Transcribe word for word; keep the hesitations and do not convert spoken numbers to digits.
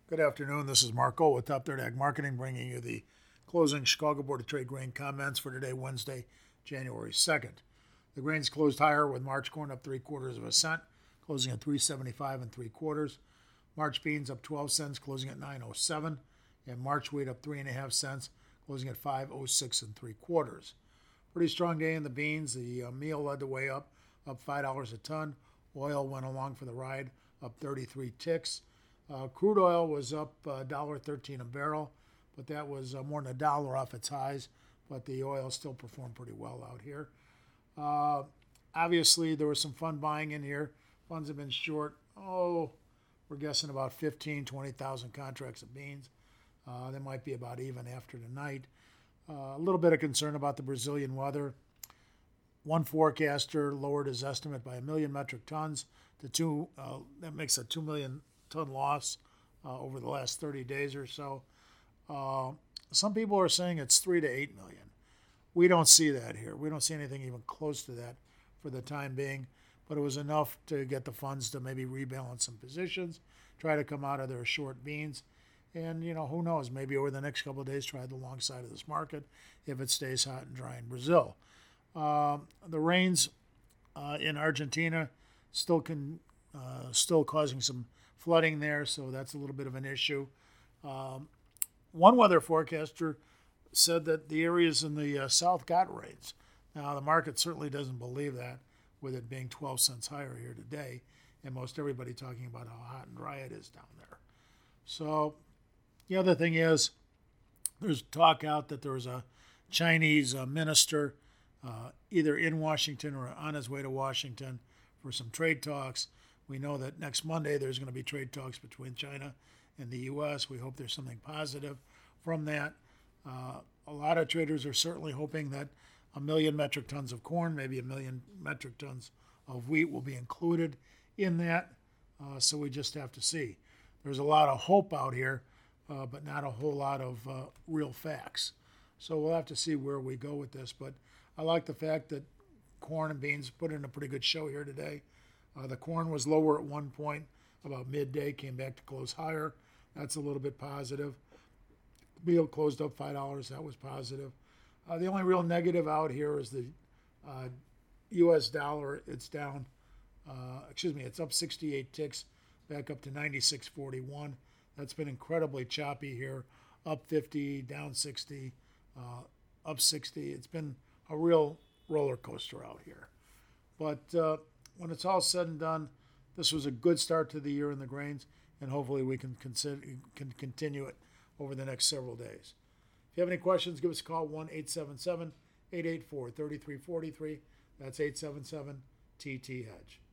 Good afternoon. This is Marco with Top Third Ag Marketing, bringing you the closing Chicago Board of Trade grain comments for today, Wednesday, January second. The grains closed higher with March corn up three quarters of a cent, closing at three seventy-five and three quarters. March beans up twelve cents, closing at nine oh seven, and March wheat up three and a half cents, closing at five oh six and three quarters. Pretty strong day in the beans. The uh, meal led the way up, up five dollars a ton. Oil went along for the ride, up thirty-three ticks. Uh, crude oil was up uh, one dollar thirteen a barrel, but that was uh, more than a dollar off its highs. But the oil still performed pretty well out here. Uh, obviously, there was some fun buying in here. Funds have been short. Oh, we're guessing about fifteen, twenty thousand contracts of beans. Uh, they might be about even after tonight. Uh, a little bit of concern about the Brazilian weather. One forecaster lowered his estimate by a million metric tons to two. Uh, that makes a two million ton loss uh, over the last thirty days or so. Uh, some people are saying it's three to eight million. We don't see that here. We don't see anything even close to that for the time being. But it was enough to get the funds to maybe rebalance some positions, try to come out of their short beans, and you know who knows? Maybe over the next couple of days, try the long side of this market if it stays hot and dry in Brazil. Uh, the rains uh, in Argentina still can uh, still causing some flooding there, so that's a little bit of an issue. Um, one weather forecaster said that the areas in the uh, south got rains. Now, the market certainly doesn't believe that, with it being twelve cents higher here today, and most everybody talking about how hot and dry it is down there. So, the other thing is, there's talk out that there was a Chinese uh, minister uh, either in Washington or on his way to Washington for some trade talks. We know that next Monday there's going to be trade talks between China and the U S. We hope there's something positive from that. Uh, a lot of traders are certainly hoping that a million metric tons of corn, maybe a million metric tons of wheat will be included in that. Uh, so we just have to see. There's a lot of hope out here, uh, but not a whole lot of uh, real facts. So we'll have to see where we go with this. But I like the fact that corn and beans put in a pretty good show here today. Uh, the corn was lower at one point, about midday, came back to close higher. That's a little bit positive. Meal closed up five dollars. That was positive. Uh, the only real negative out here is the uh, U S dollar. It's down, uh, excuse me, it's up sixty-eight ticks, back up to ninety-six forty-one. That's been incredibly choppy here, up fifty, down sixty, uh, up sixty. It's been a real roller coaster out here. But uh, when it's all said and done, this was a good start to the year in the grains, and hopefully we can, consider, can continue it over the next several days. If you have any questions, give us a call, one eight seven seven, eight eight four, three three four three. That's eight seven seven T T Hedge.